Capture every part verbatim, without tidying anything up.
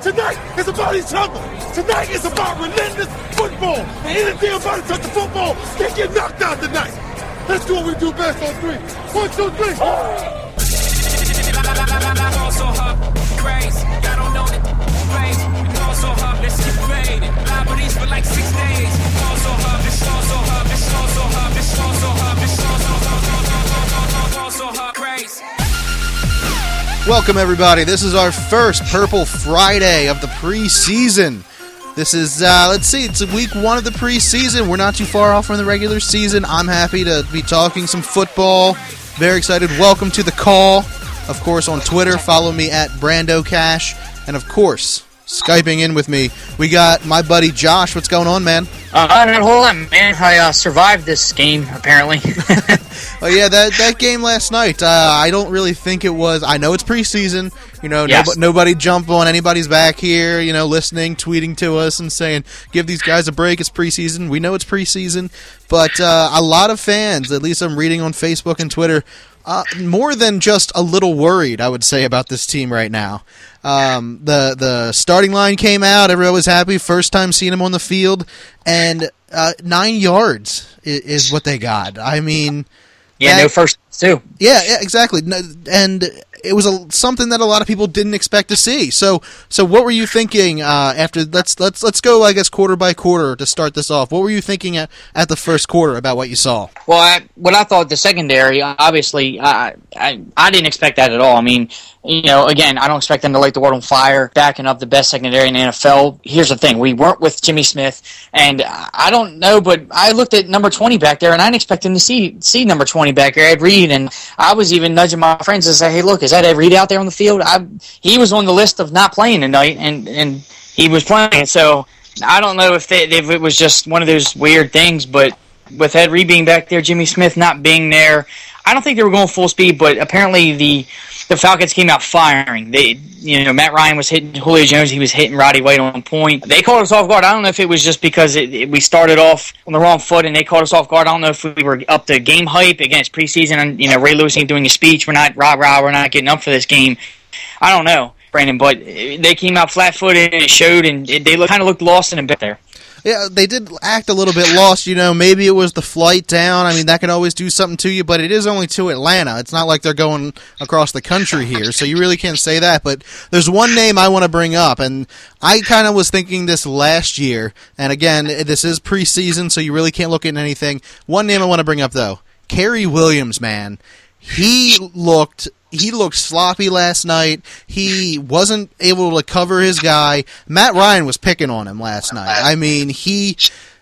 Tonight is about each other. Tonight is about relentless football. And anything about to touch the football can get knocked out tonight. Let's do what we do best on three. One, two, three. Welcome, everybody. This is our first Purple Friday of the preseason. This is, uh, let's see, it's week one of the preseason. We're not too far off from the regular season. I'm happy to be talking some football. Very excited. Welcome to the call. Of course, on Twitter, follow me at Brando Cash. And, of course, Skyping in with me, we got my buddy Josh. What's going on, man? Uh, not a whole lot, man. I uh, survived this game, apparently. Oh, yeah, that that game last night, uh, I don't really think it was. I know it's preseason. You know, yes. no, nobody jump on anybody's back here, you know, listening, tweeting to us and saying, give these guys a break. It's preseason. We know it's preseason. But uh, a lot of fans, at least I'm reading on Facebook and Twitter, uh, more than just a little worried, I would say, about this team right now. Um, the the starting line came out. Everyone was happy. First time seeing him on the field. And uh, nine yards is, is what they got. I mean... Yeah, that, no first too. Yeah, yeah, exactly. And it was a, something that a lot of people didn't expect to see. So, so what were you thinking uh, after? Let's let's let's go, I guess, quarter by quarter to start this off. What were you thinking at, at the first quarter about what you saw? Well, I, what I thought the secondary, obviously, I, I I didn't expect that at all. I mean, you know, again, I don't expect them to light the world on fire, backing up the best secondary in the N F L. Here's the thing: we weren't with Jimmy Smith, and I don't know, but I looked at number twenty back there, and I didn't expect him to see see number twenty back there, Ed Reed, and I was even nudging my friends to say, "Hey, look, is that Ed Reed out there on the field?" I, he was on the list of not playing tonight, and, and he was playing. So I don't know if they, if it was just one of those weird things, but with Ed Reed being back there, Jimmy Smith not being there, I don't think they were going full speed. But apparently the the Falcons came out firing. They, you know, Matt Ryan was hitting Julio Jones. He was hitting Roddy White on point. They caught us off guard. I don't know if it was just because it, it, we started off on the wrong foot and they caught us off guard. I don't know if we were up to game hype against preseason and, you know, Ray Lewis ain't doing a speech. We're not rah rah. We're not getting up for this game. I don't know, Brandon, but they came out flat-footed and it showed, and it, they look, kind of looked lost in a bit there. Yeah, they did act a little bit lost, you know, maybe it was the flight down. I mean, that can always do something to you, but it is only to Atlanta. It's not like they're going across the country here, so you really can't say that. But there's one name I want to bring up, and I kind of was thinking this last year, and again, this is preseason, so you really can't look at anything. One name I want to bring up, though, Cary Williams, man. He looked... He looked sloppy last night. He wasn't able to cover his guy. Matt Ryan was picking on him last night. I mean, he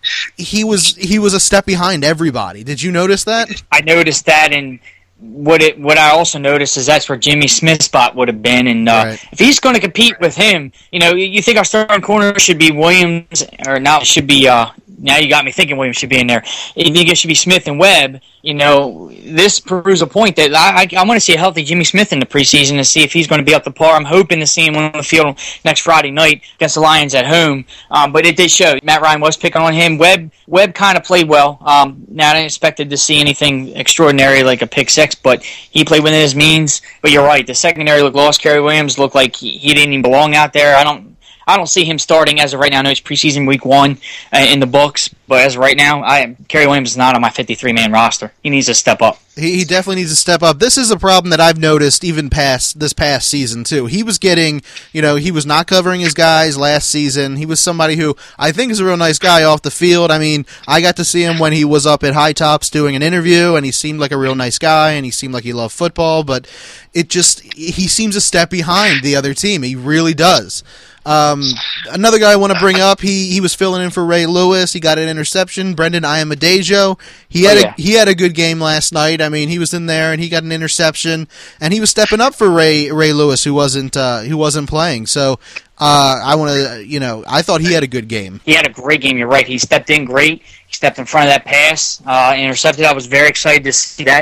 he was he was a step behind everybody. Did you notice that? I noticed that, and what it what I also noticed is that's where Jimmy Smith's spot would have been. And uh, right. If he's going to compete with him, you know, you think our starting corner should be Williams, or now it should be. Uh, now you got me thinking Williams should be in there. You think it should be Smith and Webb. You know, this proves a point that I, I, I want to see a healthy Jimmy Smith in the preseason to see if he's going to be up to par. I'm hoping to see him on the field next Friday night against the Lions at home. Um, but it did show. Matt Ryan was picking on him. Webb Webb kind of played well. Um, now, I didn't expect to see anything extraordinary like a pick six, but he played within his means. But you're right. The secondary looked lost. Cary Williams looked like he, he didn't even belong out there. I don't I don't see him starting as of right now. I know it's preseason week one uh, in the books, but as of right now, I Cary Williams is not on my fifty-three man roster. He needs to step up. He, he definitely needs to step up. This is a problem that I've noticed even past this past season, too. He was getting, you know, he was not covering his guys last season. He was somebody who I think is a real nice guy off the field. I mean, I got to see him when he was up at High Tops doing an interview, and he seemed like a real nice guy, and he seemed like he loved football, but it just, he seems a step behind the other team. He really does. Um, another guy I want to bring up, he he was filling in for Ray Lewis. He got an interception. Brendan Iamadejo, he had oh, yeah. a he had a good game last night. I mean, he was in there and he got an interception, and he was stepping up for Ray Ray Lewis, who wasn't uh, who wasn't playing. So uh, I want to, you know, I thought he had a good game. He had a great game. You're right. He stepped in great. He stepped in front of that pass, uh, intercepted. I was very excited to see that.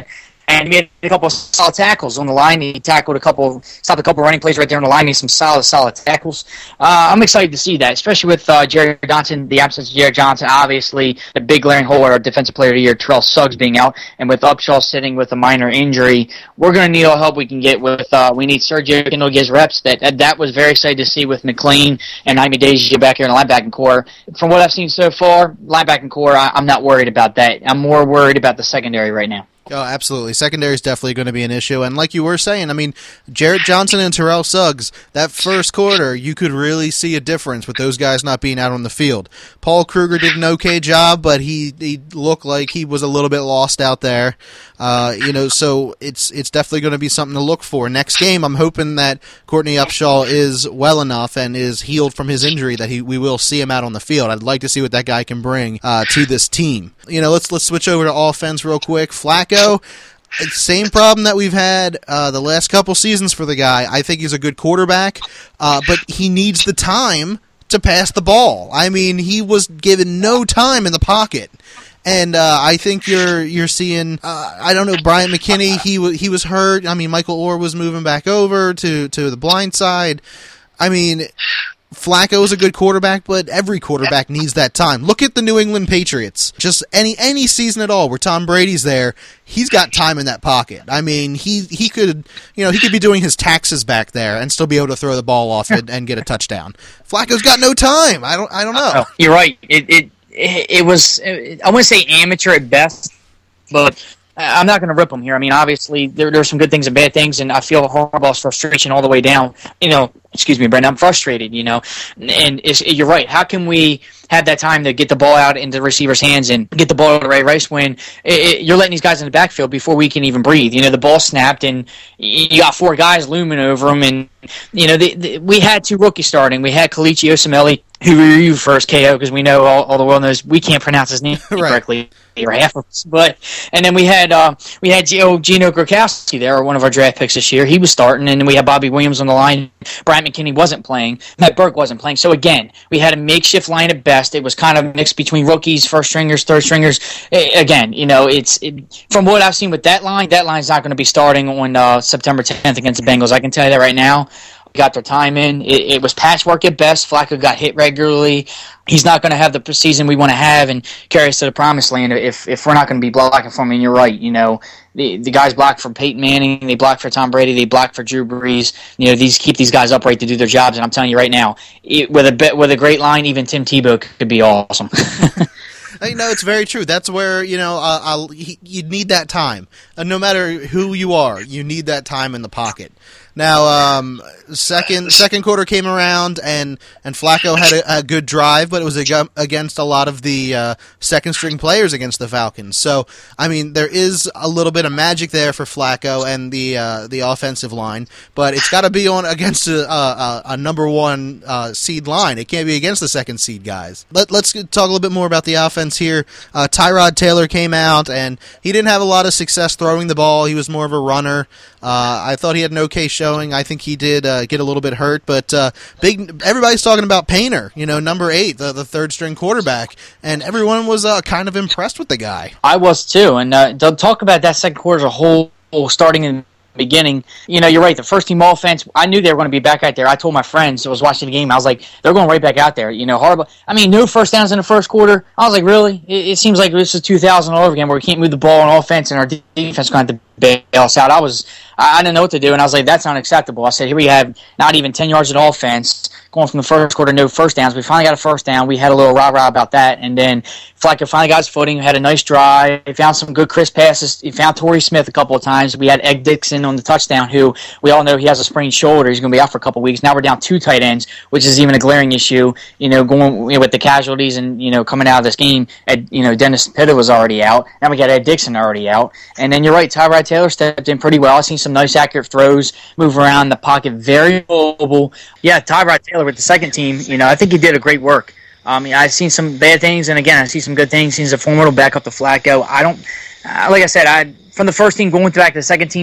and he made a couple of solid tackles on the line. He tackled a couple, stopped a couple of running plays right there on the line. Made some solid, solid tackles. Uh, I'm excited to see that, especially with uh, Jared Johnson, the absence of Jared Johnson. Obviously, the big glaring hole at our defensive player of the year, Terrell Suggs, being out, and with Upshaw sitting with a minor injury, we're going to need all help we can get with. Uh, we need Sergio Kindle to get his reps. That, that that was very exciting to see with McLean and Jaime Deji back here in the linebacking core. From what I've seen so far, linebacking core, I, I'm not worried about that. I'm more worried about the secondary right now. Oh, absolutely. Secondary is definitely going to be an issue. And like you were saying, I mean, Jared Johnson and Terrell Suggs, that first quarter, you could really see a difference with those guys not being out on the field. Paul Kruger did an okay job, but he, he looked like he was a little bit lost out there. Uh, you know, so it's it's definitely going to be something to look for. Next game, I'm hoping that Courtney Upshaw is well enough and is healed from his injury that he we will see him out on the field. I'd like to see what that guy can bring uh, to this team. You know, let's let's switch over to offense real quick. Flacco, same problem that we've had uh, the last couple seasons for the guy. I think he's a good quarterback, uh, but he needs the time to pass the ball. I mean, he was given no time in the pocket. And uh, I think you're you're seeing uh, I don't know, Bryant McKinney, he w- he was hurt. I mean, Michael Orr was moving back over to, to the blind side. I mean, Flacco is a good quarterback, but every quarterback needs that time. Look at the New England Patriots. Just any any season at all where Tom Brady's there, he's got time in that pocket. I mean, he he could you know he could be doing his taxes back there and still be able to throw the ball off and, and get a touchdown. Flacco's got no time. I don't I don't know. You're right. It it it was I wouldn't say amateur at best, but I'm not going to rip them here. I mean, obviously, there there's some good things and bad things, and I feel Harbaugh's frustration all the way down. You know, excuse me, Brandon, I'm frustrated, you know. And it's, you're right. How can we have that time to get the ball out into the receiver's hands and get the ball to Ray Rice when it, it, you're letting these guys in the backfield before we can even breathe? You know, the ball snapped, and you got four guys looming over them. And, you know, the, the, we had two rookies starting. We had Kalichi Osemele, who reviewed first K O because we know all, all the world knows we can't pronounce his name right. correctly, or half of us. But and then we had uh, we had Gino, Gino Grokowski there, one of our draft picks this year. He was starting, and then we had Bobby Williams on the line. Bryant McKinney wasn't playing. Matt Burke wasn't playing. So again, we had a makeshift line at best. It was kind of mixed between rookies, first stringers, third stringers. Again, you know, it's it, from what I've seen with that line, that line's not going to be starting on uh, September tenth against the Bengals. I can tell you that right now. Got their time in. It, it was patchwork at best. Flacco got hit regularly. He's not going to have the season we want to have and carry us to the promised land if if we're not going to be blocking for him. And you're right. You know, the the guys block for Peyton Manning. They block for Tom Brady. They block for Drew Brees. You know, these keep these guys upright to do their jobs. And I'm telling you right now, it, with a with a great line, even Tim Tebow could be awesome. You know, it's very true. That's where, you know, uh, I'll, he, you need that time. Uh, no matter who you are, you need that time in the pocket. Now, um, second second quarter came around, and, and Flacco had a, a good drive, but it was ag- against a lot of the uh, second-string players against the Falcons. So, I mean, there is a little bit of magic there for Flacco and the uh, the offensive line, but it's got to be on against a, a, a number one uh, seed line. It can't be against the second seed guys. Let, let's talk a little bit more about the offense here. Uh, Tyrod Taylor came out, and he didn't have a lot of success throwing the ball. He was more of a runner. Uh, I thought he had an okay showing. I think he did uh, get a little bit hurt, but uh, big. Everybody's talking about Painter, you know, number eight, the, the third string quarterback, and everyone was uh, kind of impressed with the guy. I was too, and uh, they'll talk about that second quarter as a whole, starting in beginning. You know, you're right. The first team offense, I knew they were going to be back out there. I told my friends I was watching the game, I was like, they're going right back out there. You know, Harbaugh. I mean, no first downs in the first quarter. I was like, really? It, it seems like this is two thousand all over again, where we can't move the ball on offense, and our defense is going to have to bail us out. I was, I didn't know what to do, and I was like, that's unacceptable. I said, here we have not even ten yards of offense going from the first quarter, no first downs. We finally got a first down. We had a little rah-rah about that, and then Flacco finally got his footing, had a nice drive. He found some good crisp passes. He found Torrey Smith a couple of times. We had Egg Dixon on the touchdown, who we all know he has a sprained shoulder. He's going to be out for a couple of weeks. Now we're down two tight ends, which is even a glaring issue, you know, going you know, with the casualties and, you know, coming out of this game. Ed, you know, Dennis Pitta was already out. Now we got Ed Dixon already out. And then you're right, Tyrod Taylor stepped in pretty well. I've seen some nice accurate throws, move around the pocket, very mobile. Yeah, Tyrod Taylor with the second team, you know, I think he did a great work. Um, I've seen some bad things, and again, I see some good things. He's a formidable backup to Flacco. I don't, uh, like I said, I from the first team going back to the second team,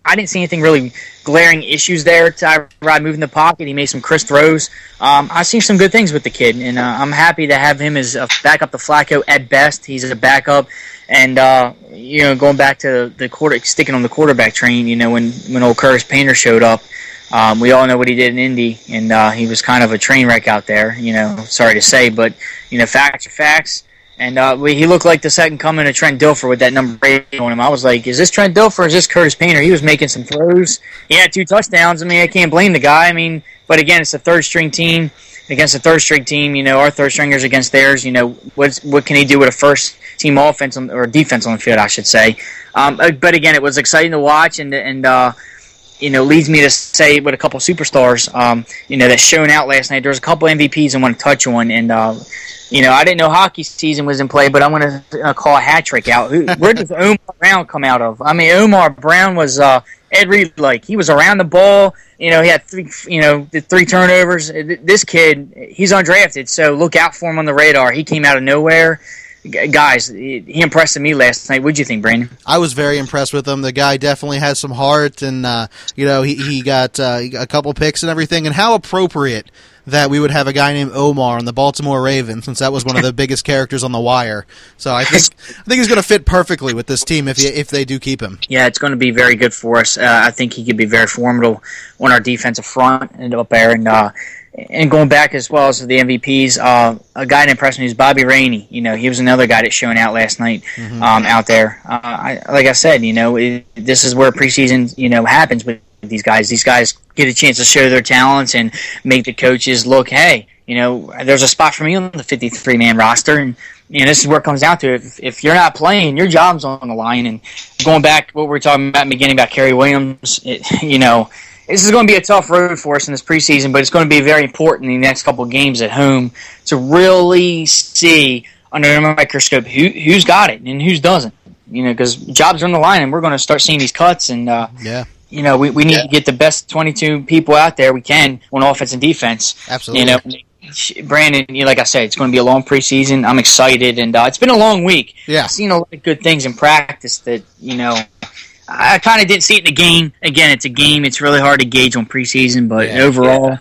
I didn't see anything really glaring issues there. Tyrod moving the pocket. He made some crisp throws. Um, I've seen some good things with the kid, and uh, I'm happy to have him as a backup to Flacco at best. He's a backup. And, uh, you know, going back to the quarter, sticking on the quarterback train, you know, when, when old Curtis Painter showed up, um, we all know what he did in Indy, and uh, he was kind of a train wreck out there, you know, sorry to say, but, you know, facts are facts. And uh, we, he looked like the second coming of Trent Dilfer with that number eight on him. I was like, is this Trent Dilfer or is this Curtis Painter? He was making some throws. He had two touchdowns. I mean, I can't blame the guy. I mean, but again, it's a third-string team against a third-string team. You know, our third-stringers against theirs. You know, what's, what can he do with a first-team offense on, or defense on the field, I should say. Um, but again, it was exciting to watch, and, and uh, you know, leads me to say with a couple superstars, um, you know, that shone out last night. There was a couple M V Ps I want to touch on, and uh, you know, I didn't know hockey season was in play, but I'm going to uh, call a hat trick out. Who, where does Omar Brown come out of? I mean, Omar Brown was uh, Ed Reed like. He was around the ball. You know, he had three, you know, the three turnovers. This kid, he's undrafted, so look out for him on the radar. He came out of nowhere. Guys, he impressed me last night. What'd you think, Brandon? I was very impressed with him. The guy definitely has some heart, and uh, you know, he he got uh, a couple picks and everything. And how appropriate that we would have a guy named Omar on the Baltimore Ravens, since that was one of the biggest characters on The Wire. So I think I think he's going to fit perfectly with this team if he, if they do keep him. Yeah, it's going to be very good for us. Uh, I think he could be very formidable on our defensive front and up there, and. Uh, And going back as well as the M V Ps, uh, a guy that impressed me is Bobby Rainey. You know, he was another guy that shone out last night mm-hmm. um, out there. Uh, I, like I said, you know, it, this is where preseason, you know, happens with these guys. These guys get a chance to show their talents and make the coaches look, hey, you know, there's a spot for me on the fifty-three man roster. And, you know, this is where it comes down to. If, if you're not playing, your job's on the line. And going back to what we were talking about in the beginning about Kerry Williams, it, you know, this is going to be a tough road for us in this preseason, but it's going to be very important in the next couple of games at home to really see under the microscope who, who's got it and who's doesn't. You know, because jobs are on the line, and we're going to start seeing these cuts. And uh, yeah, you know, we, we need yeah. to get the best twenty-two people out there we can on offense and defense. Absolutely. You know, Brandon, you know, like I said, it's going to be a long preseason. I'm excited, and uh, it's been a long week. Yeah, I've seen a lot of good things in practice that you know. I kind of didn't see it in the game. Again, it's a game. It's really hard to gauge on preseason, but yeah, overall,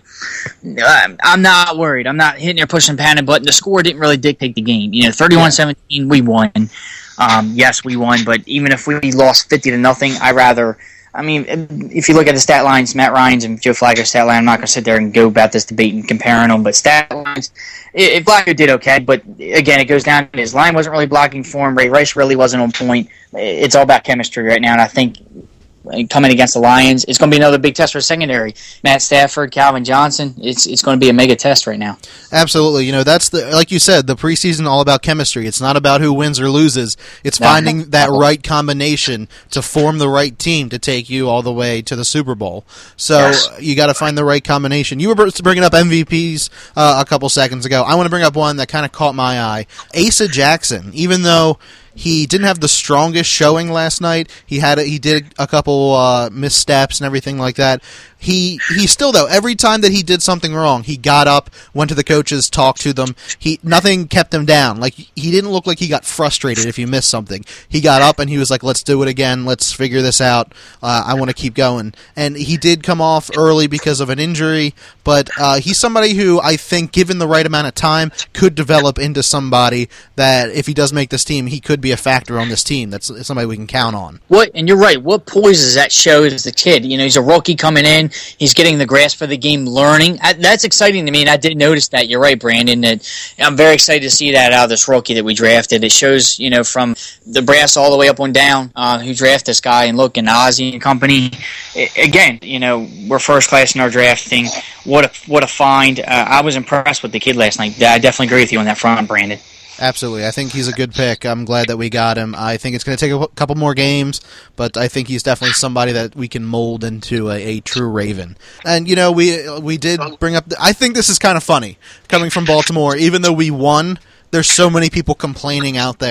yeah. I'm not worried. I'm not hitting or pushing panic button. The score didn't really dictate the game. You know, thirty-one seventeen, we won. Um, yes, we won, but even if we lost fifty to nothing, I rather. I mean, if you look at the stat lines, Matt Ryan's and Joe Flacco's stat line, I'm not going to sit there and go about this debate and comparing them, but stat lines, if Flacco did okay, but again, it goes down to his line wasn't really blocking for him. Ray Rice really wasn't on point. It's all about chemistry right now, and I think coming against the Lions, it's going to be another big test for secondary. Matt Stafford, Calvin Johnson, it's it's going to be a mega test right now. Absolutely. You know, that's the like you said, the preseason all about chemistry. It's not about who wins or loses. It's no. finding that right combination to form the right team to take you all the way to the Super Bowl. So yes. you got to find the right combination. You were bringing up M V Ps uh, a couple seconds ago. I want to bring up one that kind of caught my eye. Asa Jackson, even though he didn't have the strongest showing last night. He had a, he did a couple uh, missteps and everything like that. He he still though every time that he did something wrong, he got up, went to the coaches, talked to them. He nothing kept him down. Like he didn't look like he got frustrated if you missed something. He got up and he was like, "Let's do it again. Let's figure this out. Uh, I want to keep going." And he did come off early because of an injury, but uh, he's somebody who I think, given the right amount of time, could develop into somebody that if he does make this team, he could be a factor on this team. That's somebody we can count on. What and you're right. What poise does that show as the kid? You know, he's a rookie coming in. He's getting the grasp for the game, learning. I, that's exciting to me, and I did notice that. You're right, Brandon. That I'm very excited to see that out of this rookie that we drafted. It shows, you know, from the brass all the way up and down, uh, who drafted this guy, and look, and Ozzie and company. It, again, you know, we're first class in our drafting. What a what a find! Uh, I was impressed with the kid last night. I definitely agree with you on that front, Brandon. Absolutely. I think he's a good pick. I'm glad that we got him. I think it's going to take a couple more games, but I think he's definitely somebody that we can mold into a, a true Raven. And, you know, we we did bring up... The, I think this is kind of funny, coming from Baltimore. Even though we won, there's so many people complaining out there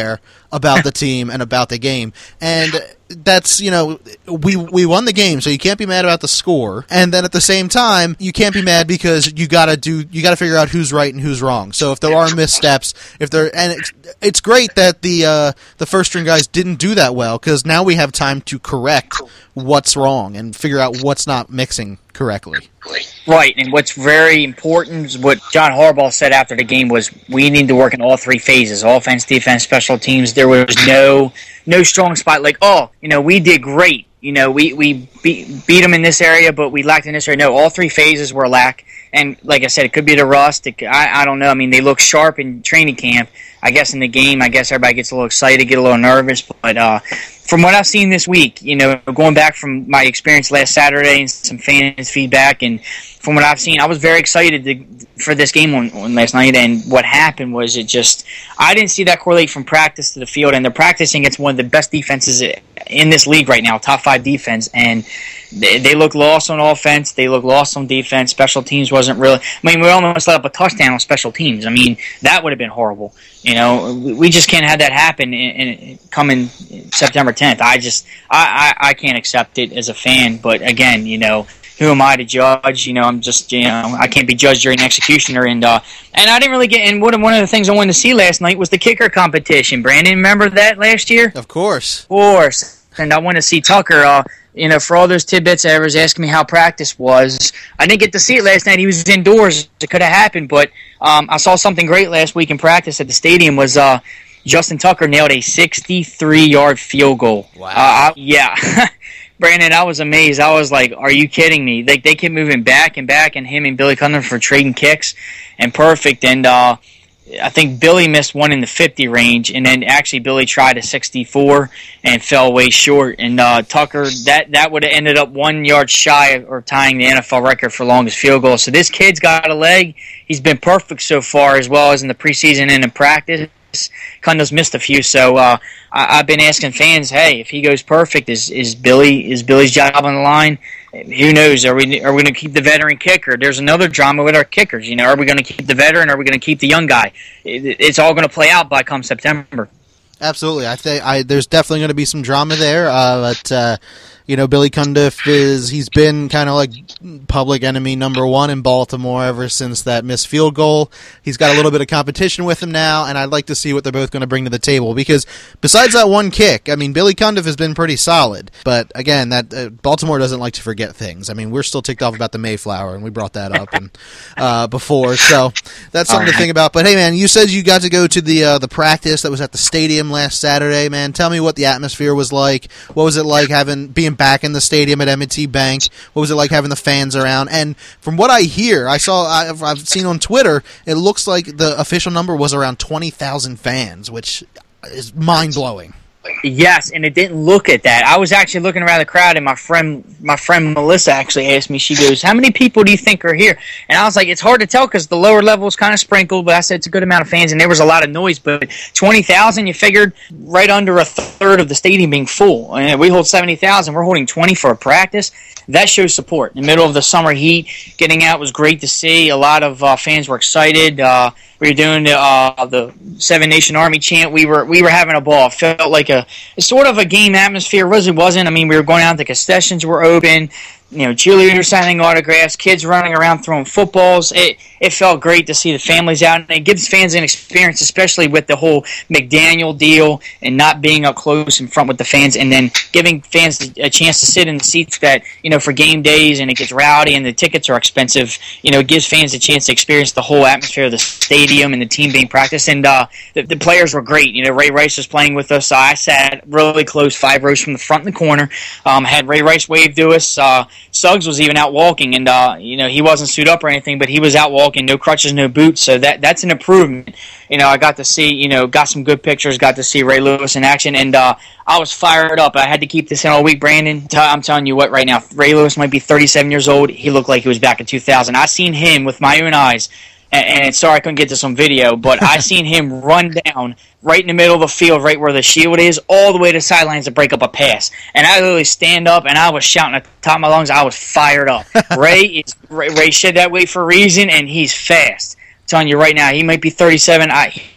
about the team and about the game. And that's, you know, we we won the game, so you can't be mad about the score. And then at the same time, you can't be mad because you gotta do you gotta figure out who's right and who's wrong. So if there are missteps, if there and it's, it's great that the uh, the first string guys didn't do that well, because now we have time to correct what's wrong and figure out what's not mixing correctly. Right, and what's very important is what John Harbaugh said after the game was we need to work in all three phases: offense, defense, special teams. There was no no strong spot like, oh, you know, we did great. You know, we, we beat, beat them in this area, but we lacked in this area. No, all three phases were a lack. And like I said, it could be the rust. It, I, I don't know. I mean, they look sharp in training camp. I guess in the game, I guess everybody gets a little excited, get a little nervous. But uh, from what I've seen this week, you know, going back from my experience last Saturday and some fans' feedback, and from what I've seen, I was very excited to, for this game on, on last night. And what happened was it just, I didn't see that correlate from practice to the field. And they're practicing against one of the best defenses in this league right now, top five defense. And they, they look lost on offense. They look lost on defense. Special teams wasn't really, I mean, we almost let up a touchdown on special teams. I mean, that would have been horrible. You know, we just can't have that happen in, in coming September tenth. I just, I, I, I can't accept it as a fan. But again, you know, who am I to judge? You know, I'm just, you know, I can't be judged during executioner. And uh, and I didn't really get, and one, one of the things I wanted to see last night was the kicker competition. Brandon, remember that last year? Of course. Of course. And I want to see Tucker, uh, you know, for all those tidbits, I was asking me how practice was. I didn't get to see it last night. He was indoors. It could have happened, but um, I saw something great last week in practice at the stadium was uh, Justin Tucker nailed a sixty-three yard field goal. Wow. Uh, I, yeah. Brandon, I was amazed. I was like, are you kidding me? They they kept moving back and back, and him and Billy Cunningham for trading kicks and perfect. And uh, I think Billy missed one in the fifty range, and then actually Billy tried a sixty-four and fell way short. And uh, Tucker, that, that would have ended up one yard shy of, or tying the N F L record for longest field goal. So this kid's got a leg. He's been perfect so far, as well as in the preseason and in practice. Cundiff's missed a few, so uh, I, I've been asking fans, hey, if he goes perfect, is is Billy is Billy's job on the line? Who knows? Are we are we going to keep the veteran kicker? There's another drama with our kickers. You know, are we going to keep the veteran? Or are we going to keep the young guy? It, it's all going to play out by come September. Absolutely, I think I there's definitely going to be some drama there, uh, but. Uh, You know, Billy Cundiff is, he's been kind of like public enemy number one in Baltimore ever since that missed field goal. He's got a little bit of competition with him now, and I'd like to see what they're both going to bring to the table, because besides that one kick, I mean, Billy Cundiff has been pretty solid, but again, that uh, Baltimore doesn't like to forget things. I mean, we're still ticked off about the Mayflower, and we brought that up and, uh, before, so that's something right to think about. But hey, man, you said you got to go to the, uh, the practice that was at the stadium last Saturday, man. Tell me what the atmosphere was like. What was it like having, being back in the stadium at M and T Bank? What was it like having the fans around? And from what I hear, I saw, I've, I've seen on Twitter, it looks like the official number was around twenty thousand fans, which is mind-blowing. Yes, and it didn't look at that. I was actually looking around the crowd, and my friend, my friend Melissa actually asked me. She goes, "How many people do you think are here?" And I was like, "It's hard to tell because the lower level is kind of sprinkled." But I said it's a good amount of fans, and there was a lot of noise. But twenty thousand, you figured right under a third of the stadium being full. And we hold seventy thousand. We're holding twenty for a practice. That shows support. In the middle of the summer heat, getting out was great to see. A lot of uh, fans were excited. Uh, we were doing the, uh, the Seven Nation Army chant. We were we were having a ball. It felt like a sort of a game atmosphere. It really wasn't. I mean, we were going out. The concessions were open. You know, cheerleaders signing autographs, kids running around throwing footballs. It it felt great to see the families out, and it gives fans an experience, especially with the whole McDaniel deal and not being up close in front with the fans, and then giving fans a chance to sit in the seats that, you know, for game days and it gets rowdy and the tickets are expensive. You know, it gives fans a chance to experience the whole atmosphere of the stadium and the team being practiced. And uh, the, the players were great. You know, Ray Rice was playing with us. I sat really close, five rows from the front in the corner. Um, had Ray Rice wave to us. Uh, Suggs was even out walking, and uh, you know, he wasn't suited up or anything, but he was out walking, no crutches, no boots. So that that's an improvement. You know, I got to see, you know, got some good pictures, got to see Ray Lewis in action, and uh, I was fired up. I had to keep this in all week, Brandon. I'm telling you what, right now, Ray Lewis might be thirty-seven years old. He looked like he was back in two thousand. I seen him with my own eyes. And, and sorry I couldn't get this on video, but I seen him run down right in the middle of the field, right where the shield is, all the way to the sidelines to break up a pass. And I literally stand up, and I was shouting at the top of my lungs. I was fired up. Ray is Ray, Ray shed that way for a reason, and he's fast. I'm telling you right now, he might be thirty-seven. I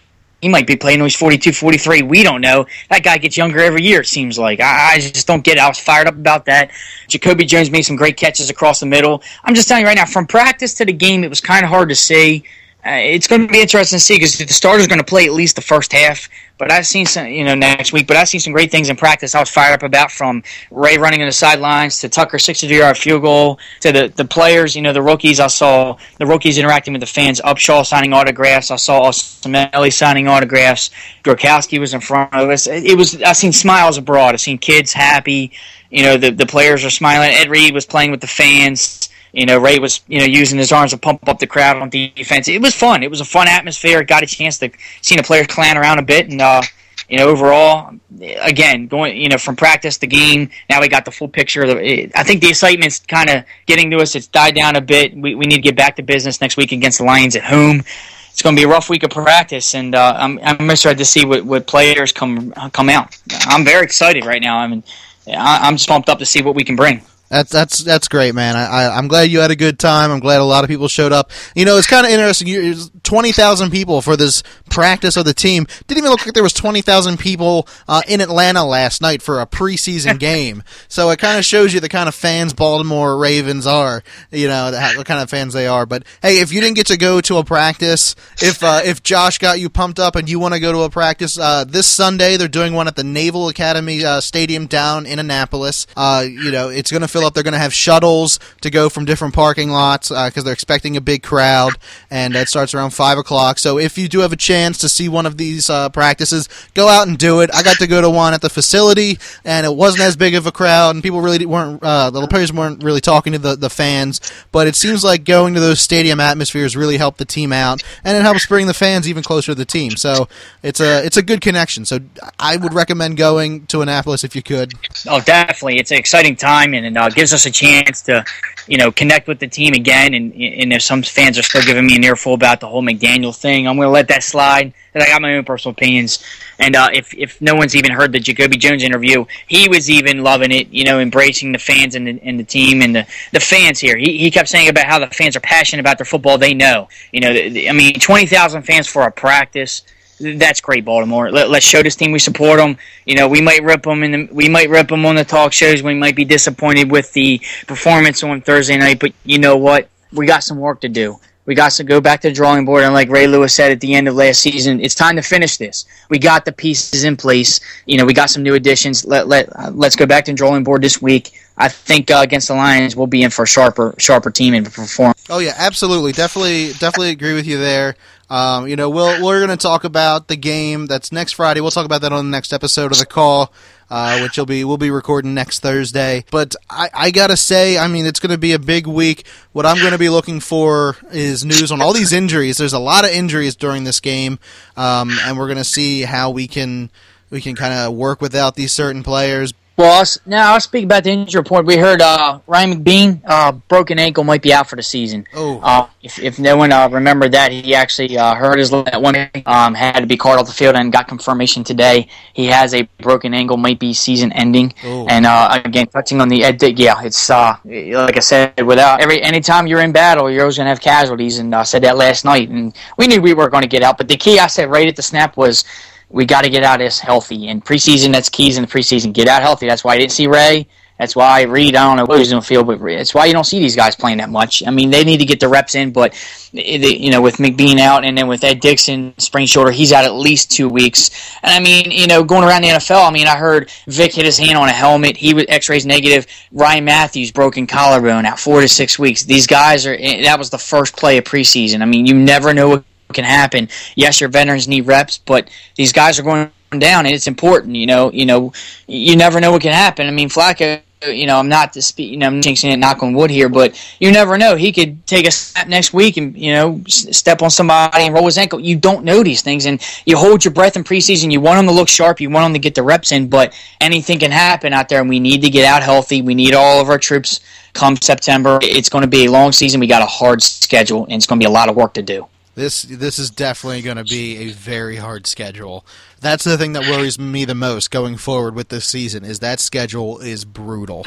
He might be playing when he's forty-two, forty-three. We don't know. That guy gets younger every year, it seems like. I, I just don't get it. I was fired up about that. Jacoby Jones made some great catches across the middle. I'm just telling you right now, from practice to the game, it was kind of hard to see. Uh, it's going to be interesting to see because the starter's going to play at least the first half. But I've seen some, you know, next week. But I've seen some great things in practice. I was fired up about, from Ray running on the sidelines to Tucker's sixty-two-yard field goal to the, the players, you know, the rookies. I saw the rookies interacting with the fans. Upshaw signing autographs. I saw Osamelli signing autographs. Gronkowski was in front of us. It was. I've seen smiles abroad. I've seen kids happy. You know, the the players are smiling. Ed Reed was playing with the fans. You know, Ray was, you know, using his arms to pump up the crowd on defense. It was fun. It was a fun atmosphere. Got a chance to see the players clown around a bit. And, uh, you know, overall, again, going, you know, from practice to game, now we got the full picture. Of the, I think the excitement's kind of getting to us. It's died down a bit. We we need to get back to business next week against the Lions at home. It's going to be a rough week of practice, and uh, I'm I'm excited to see what, what players come come out. I'm very excited right now. I mean, I'm just pumped up to see what we can bring. That's that's that's great, man. I, I I'm glad you had a good time. I'm glad a lot of people showed up. You know, it's kind of interesting. You, twenty thousand people for this practice of the team. Didn't even look like there was twenty thousand people uh, in Atlanta last night for a preseason game. So it kind of shows you the kind of fans Baltimore Ravens are. You know, the, the kind of fans they are. But hey, if you didn't get to go to a practice, if uh, if Josh got you pumped up and you want to go to a practice, uh, this Sunday they're doing one at the Naval Academy uh, Stadium down in Annapolis. Uh, you know, it's going to fill up. They're going to have shuttles to go from different parking lots because uh, they're expecting a big crowd, and that starts around five o'clock. So if you do have a chance to see one of these uh, practices, go out and do it. I got to go to one at the facility, and it wasn't as big of a crowd, and people really weren't, uh, the players weren't really talking to the, the fans, but it seems like going to those stadium atmospheres really helped the team out, and it helps bring the fans even closer to the team. So it's a, it's a good connection. So I would recommend going to Annapolis if you could. Oh, definitely. It's an exciting time, and it uh, gives us a chance to, you know, connect with the team again. And, and if some fans are still giving me an earful about the whole McDaniel thing, I'm going to let that slide. I got my own personal opinions. And uh, if if no one's even heard the Jacoby Jones interview, he was even loving it, you know, embracing the fans and the, and the team and the, the fans here. He he kept saying about how the fans are passionate about their football. They know. You know, I mean, twenty thousand fans for a practice. That's great, Baltimore. Let, let's show this team we support them. You know, we might rip them in the, we might rip them on the talk shows. We might be disappointed with the performance on Thursday night, but you know what? We got some work to do. We got to go back to the drawing board, and like Ray Lewis said at the end of last season, it's time to finish this. We got the pieces in place. You know, we got some new additions. Let let uh, let's go back to the drawing board this week. I think uh, against the Lions, we'll be in for a sharper sharper team and perform. Oh yeah, absolutely, definitely, definitely agree with you there. Um, you know, we'll, we're going to talk about the game that's next Friday. We'll talk about that on the next episode of The Call, uh, which will be we'll be recording next Thursday. But I, I got to say, I mean, it's going to be a big week. What I'm going to be looking for is news on all these injuries. There's a lot of injuries during this game, um, and we're going to see how we can we can kind of work without these certain players. Well, I'll, now I'll speak about the injury report. We heard uh, Ryan McBean, uh, broken ankle, might be out for the season. Oh. Uh, if, if no one uh, remembered that, he actually uh, hurt his leg at one day, um, had to be called off the field, and got confirmation today. He has a broken ankle, might be season-ending. Oh. And uh, again, touching on the ed, yeah, it's uh, like I said, without every anytime you're in battle, you're always going to have casualties. And I uh, said that last night, and we knew we were going to get out. But the key I said right at the snap was, we got to get out as healthy. In preseason, that's keys in the preseason. Get out healthy. That's why I didn't see Ray. That's why Reed, I don't know what he's going to feel, but that's why you don't see these guys playing that much. I mean, they need to get the reps in, but, you know, with McBean out and then with Ed Dickson, sprained shoulder, he's out at least two weeks. And, I mean, you know, going around the N F L, I mean, I heard Vic hit his hand on a helmet. He was X-rays negative. Ryan Matthews, broken collarbone, out four to six weeks. These guys are – that was the first play of preseason. I mean, you never know what can happen. Yes, your veterans need reps, but these guys are going down, and it's important. You know, you know, you never know what can happen. I mean, Flacco. You know, I'm not to speak. You know, I'm jinxing it, knock on wood here, but you never know. He could take a snap next week and you know s- step on somebody and roll his ankle. You don't know these things, and you hold your breath in preseason. You want them to look sharp. You want them to get the reps in, but anything can happen out there, and we need to get out healthy. We need all of our troops come September. It's going to be a long season. We got a hard schedule, and it's going to be a lot of work to do. This this is definitely going to be a very hard schedule. That's the thing that worries me the most going forward with this season, is that schedule is brutal.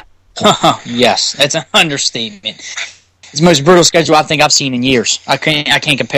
Yes, that's an understatement. It's the most brutal schedule I think I've seen in years. I can't I can't compare it.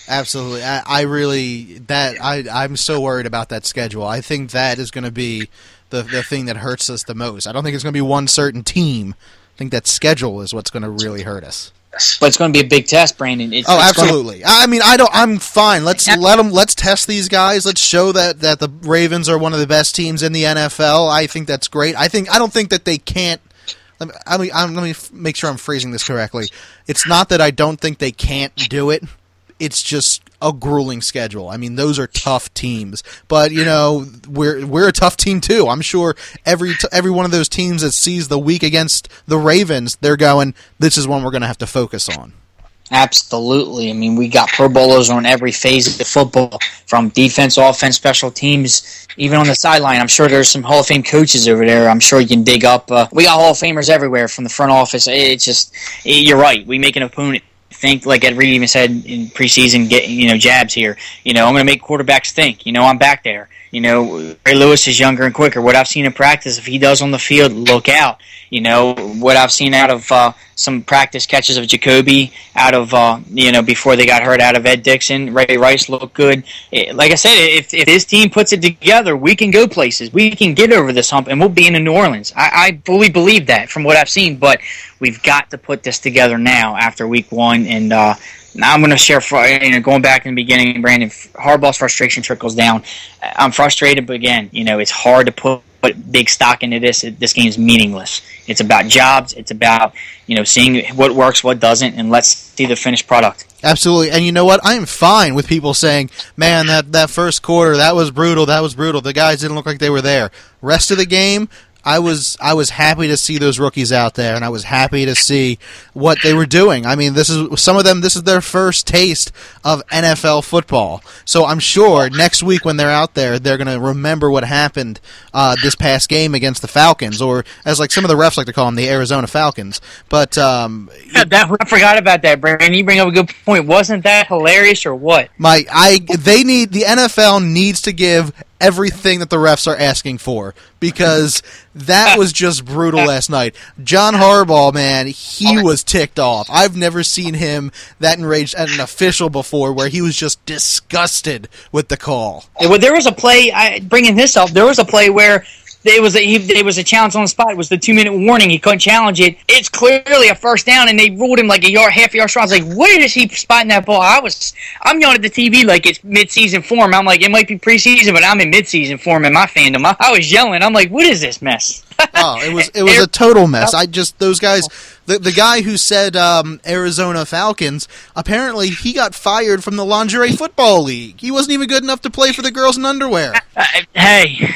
Absolutely. I, I really that I I'm so worried about that schedule. I think that is going to be the the thing that hurts us the most. I don't think it's going to be one certain team. I think that schedule is what's going to really hurt us. But it's going to be a big test, Brandon. It's, oh, it's absolutely. Gonna... I mean, I don't. I'm fine. Let's let them. Let's test these guys. Let's show that, that the Ravens are one of the best teams in the N F L. I think that's great. I think I don't think that they can't. Let me, I mean, I'm, let me make sure I'm phrasing this correctly. It's not that I don't think they can't do it. It's just a grueling schedule. I mean, those are tough teams, but you know, we're we're a tough team too. I'm sure every t- every one of those teams that sees the week against the Ravens, they're going, this is one we're going to have to focus on. Absolutely. I mean, we got Pro Bowlers on every phase of the football, from defense, offense, special teams, even on the sideline. I'm sure there's some Hall of Fame coaches over there. I'm sure you can dig up. Uh, we got Hall of Famers everywhere from the front office. It's just, you're right. We make an opponent think, like Ed Reed even said in preseason, get, you know, jabs here. You know, I'm going to make quarterbacks think. You know, I'm back there. You know, Ray Lewis is younger and quicker. What I've seen in practice, if he does on the field, look out. You know, what I've seen out of uh, some practice catches of Jacoby, out of, uh, you know, before they got hurt, out of Ed Dixon, Ray Rice looked good. It, like I said, if, if this team puts it together, we can go places. We can get over this hump, and we'll be in New Orleans. I, I fully believe that from what I've seen, but we've got to put this together now after week one, and uh, now I'm going to share, you know, going back in the beginning, Brandon, Harbaugh's frustration trickles down. I'm frustrated, but again, you know, it's hard to put put big stock into this. This game is meaningless. It's about jobs. It's about, you know, seeing what works, what doesn't, and let's see the finished product. Absolutely. And you know what? I'm fine with people saying, man, that, that first quarter, that was brutal, that was brutal. The guys didn't look like they were there. Rest of the game, I was I was happy to see those rookies out there, and I was happy to see what they were doing. I mean, this is some of them. This is their first taste of N F L football. So I'm sure next week when they're out there, they're going to remember what happened uh, this past game against the Falcons, or as like some of the refs like to call them, the Arizona Falcons. But um, yeah, that, I forgot about that, Brandon. You bring up a good point. Wasn't that hilarious, or what? My, I they need the N F L needs to give everything that the refs are asking for, because that was just brutal last night. John Harbaugh, man, he was ticked off. I've never seen him that enraged at an official before, where he was just disgusted with the call. Yeah, well, there was a play, I, bringing this up, there was a play where It was a, he, it was a challenge on the spot. It was the two-minute warning. He couldn't challenge it. It's clearly a first down, and they ruled him like a yard, half a yard short. I was like, what is he spotting that ball? I was, I'm yelling at the T V like it's mid-season form. I'm like, it might be preseason, but I'm in mid-season form in my fandom. I, I was yelling. I'm like, what is this mess? Oh, it was it was a total mess. I just those guys. The the guy who said um, Arizona Falcons, apparently he got fired from the Lingerie Football League. He wasn't even good enough to play for the girls in underwear. Uh, hey.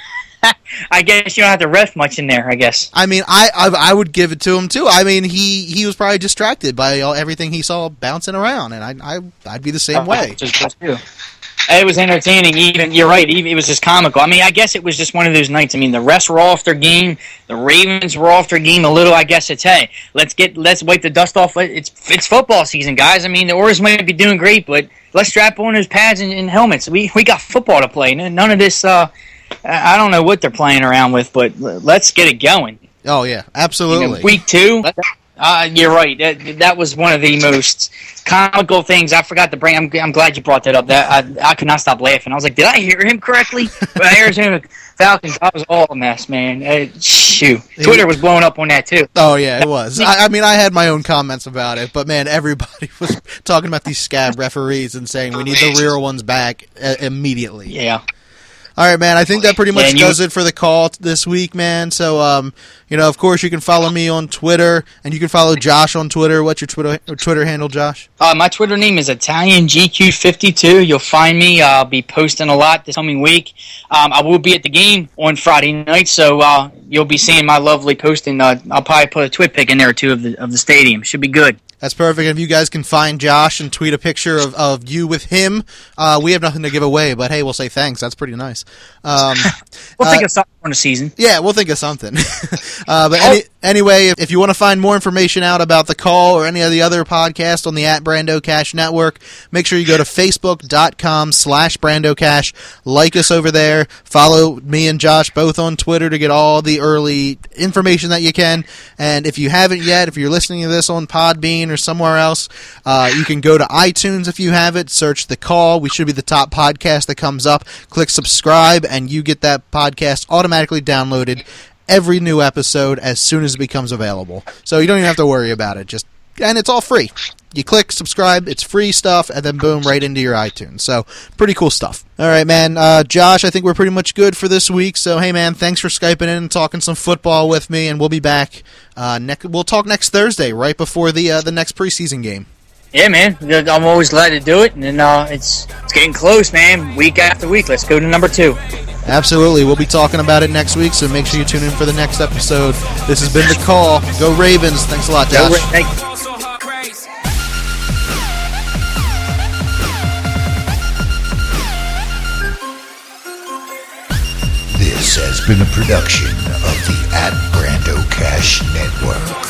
I guess you don't have to ref much in there, I guess. I mean, I, I I would give it to him, too. I mean, he, he was probably distracted by all, everything he saw bouncing around, and I, I, I'd be the same uh, way. Just, just it was entertaining. Even You're right. Even, it was just comical. I mean, I guess it was just one of those nights. I mean, the refs were off their game. The Ravens were off their game a little. I guess it's, hey, let's get let's wipe the dust off. It's it's football season, guys. I mean, the Orioles might be doing great, but let's strap on those pads and, and helmets. We we got football to play. None of this... Uh, I don't know what they're playing around with, but let's get it going. Oh, yeah, absolutely. You know, week two, uh, you're right. That, that was one of the most comical things. I forgot to bring. I'm, I'm glad you brought that up. That I, I could not stop laughing. I was like, did I hear him correctly? Arizona Falcons, that was all a mess, man. Uh, shoot. Twitter was blowing up on that, too. Oh, yeah, it was. I, I mean, I had my own comments about it, but, man, everybody was talking about these scab referees and saying we need the real ones back uh, immediately. Yeah. All right, man, I think that pretty much yeah, you, does it for the call this week, man. So, um, you know, of course, you can follow me on Twitter, and you can follow Josh on Twitter. What's your Twitter Twitter handle, Josh? Uh, my Twitter name is Italian G Q fifty-two. You'll find me. Uh, I'll be posting a lot this coming week. Um, I will be at the game on Friday night, so uh, you'll be seeing my lovely posting. Uh, I'll probably put a twit pic in there, too, of the, of the stadium. Should be good. That's perfect. If you guys can find Josh and tweet a picture of, of you with him, uh, we have nothing to give away, but hey, we'll say thanks. That's pretty nice. Um, we'll uh, think of something the season. Yeah, we'll think of something. uh, but any, anyway, if, if you want to find more information out about the call or any of the other podcasts on the at Brando Cash Network, make sure you go to facebook.com slash Brando Cash. Like us over there. Follow me and Josh both on Twitter to get all the early information that you can. And if you haven't yet, if you're listening to this on Podbean or somewhere else, uh, you can go to iTunes if you have it. Search The Call. We should be the top podcast that comes up. Click subscribe, and you get that podcast automatically downloaded every new episode as soon as it becomes available. So you don't even have to worry about it. Just and it's all free. You click subscribe, it's free stuff, and then boom, right into your iTunes. So pretty cool stuff. All right, man. Uh, Josh, I think we're pretty much good for this week. So hey, man, thanks for Skyping in and talking some football with me, and we'll be back. Uh, next, we'll talk next Thursday, right before the uh, the next preseason game. Yeah, man. I'm always glad to do it, and uh, it's it's getting close, man. Week after week. Let's go to number two. Absolutely. We'll be talking about it next week, so make sure you tune in for the next episode. This has been The Call. Go Ravens. Thanks a lot, Josh. Go, thank you. This has been a production of the At Brando Cash Network.